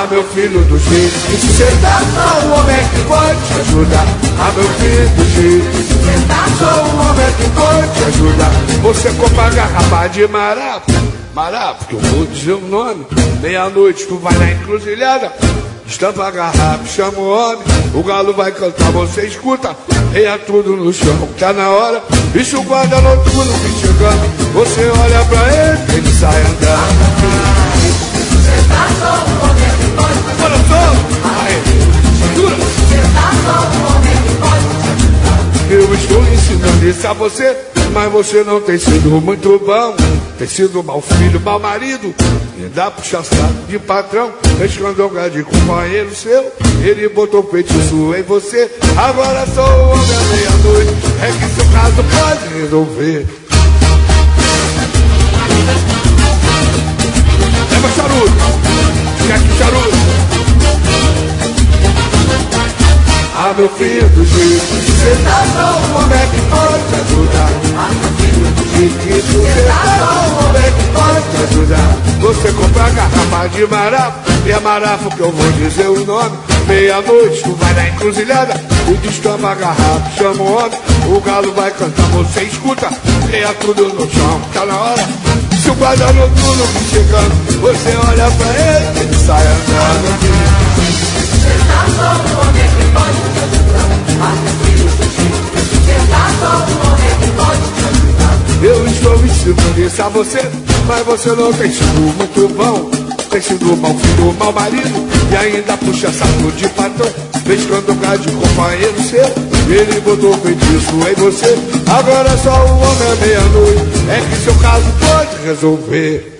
meu filho, do jeito que se sentar, só um homem que pode te ajudar. Meu filho, do jeito que se sentar, só um homem que pode te ajudar. Você compra a garrafa de Marafa, que eu vou dizer o nome. Meia-noite tu vai na encruzilhada, estampa a garrafa, chama o homem, o galo vai cantar, você escuta, reia tudo no chão, tá na hora, bicho guarda noturno vem chegando, você olha pra ele, ele sai andando. Bora só! Aí, segura! Eu estou ensinando isso a você, mas você não tem sido muito bom. Tem sido mau filho, mau marido, e dá puxa-saco de patrão. Escandonga de companheiro seu, ele botou feitiço em você. Agora sou o homem à meia-noite, é que seu caso pode resolver. Leva charuto, esquece charuto. Meu filho, do jeito que você tá, só um homem que pode te ajudar. Meu filho, do jeito que você tá, só um homem que pode te ajudar. Você compra a garrafa de Marafa, e é Marafa que eu vou dizer o nome. Meia-noite tu vai na encruzilhada, e destampa a garrafa, chama o homem, o galo vai cantar, você escuta, reia tudo no chão, tá na hora. Se o guarda noturno vem chegando, você olha pra ele, ele sai andando. Você tá só um homem que pode te ajudar. Eu estou ensinando isso a você, mas você não tem sido muito bom. Tem sido mau filho, mau marido, e ainda puxa saco de patrão. Vez quando o de companheiro seu, ele botou feitiço em você. Agora só o homem à meia-noite, é que seu caso pode resolver.